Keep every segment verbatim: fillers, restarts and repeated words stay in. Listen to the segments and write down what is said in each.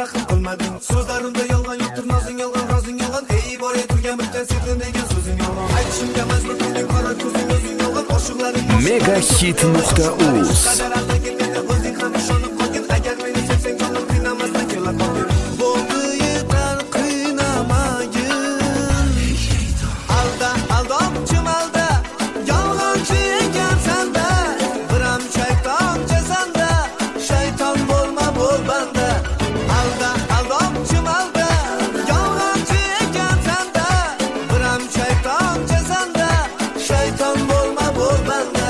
rahim qilmading. So'zlarimda yolg'on yo'qdir, nozing yolg'on, rozing yolg'on. Ey bor turgan bitta sevdim degan so'zing yolg'on. Aytishimga majbur qilding, qora ko'zing o'zing yolg'on. Oshiqlaring megahit nuqta uz agar meni sevsang jonim qiynamasdan kelar qolgin. Bo'ldi yetar qiynamagin. Alda aldoqchim alda, yolg'onchi ekansan-da. Biram shayton jasanda, shayton bo'lma bo'l banda. Alda aldoqchim alda, yolg'onchi ekansan-da. Biram shayton jasanda, shayton bo'lma bo'l banda.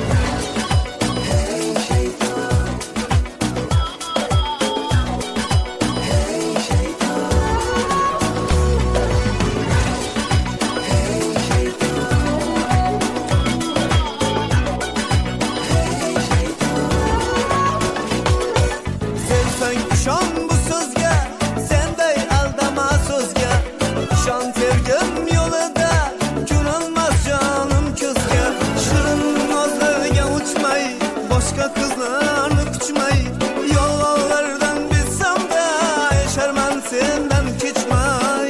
Sevsang ishon bu so'zga, senday aldama so'zga. Ishon sevgim yo'lida, ko'rinmas jonim ko'zga. Shirin nozlarga uchmay, boshqa qizlarni quchmay, yolg'onlardan bezsam-da, yasharman sendan kechmay.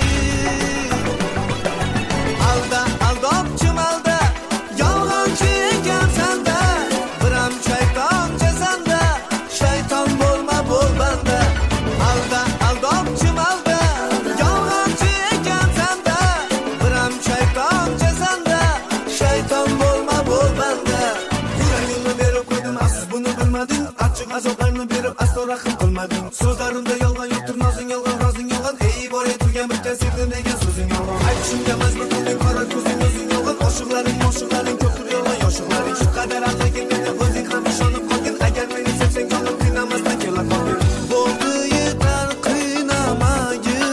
Alda aldoqchim alda, yolg'onchi ekansan-da. Biram shayton jasanda, shayton bo'lma bo'l banda. Alda aldoqchim alda, yolg'onchi ekansan-da. Biram shayton jasanda, shayton bo'lma bo'l banda. Yuragimni berib qo'ydim, afsus buni bilmading. Achchiq azoblarni berib aslo rahim qilmading. So'zlarimda yolg'on yo'qdir, nozing yolg'on, rozing yolg'on. Ey bor turgan bitta sevdim degan so'zing yolg'on. Aytishimga majbur qilding, qora ko'zing o'zing yolg'on. Oshiqlaring, oshiqlaring ko'pdir yolg'on, yoshiqlaring. Shu qadar aql kelganda o'zing ham ishonib qolgin. Agar meni sevsang jonim qiynamasdan kelar qolgin. Bo'ldi yetar qiynamagin.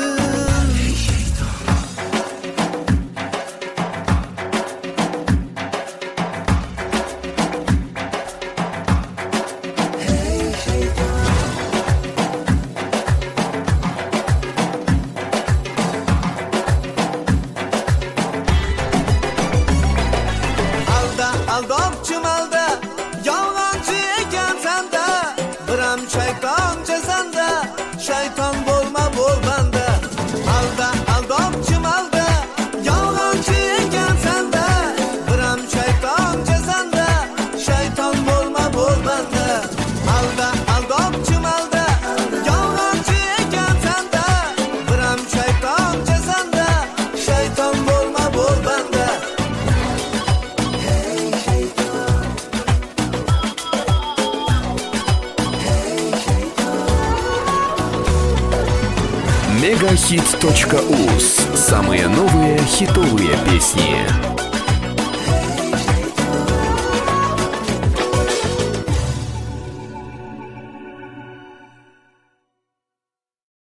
Alda aldoqchim alda, yolg'onchi ekansan-da. Biram shayton jasanda, shayton bo'lma bo'l banda. Alda aldoqchim alda, yolg'onchi ekansan-da. Biram shayton jasanda, shayton bo'lma bo'l banda. Alda aldoqchim alda, yolg'onchi ekansan-da. Biram shayton jasanda, shayton bo'lma bo'l banda. megahit точка уз. Самые новые хитовые песни.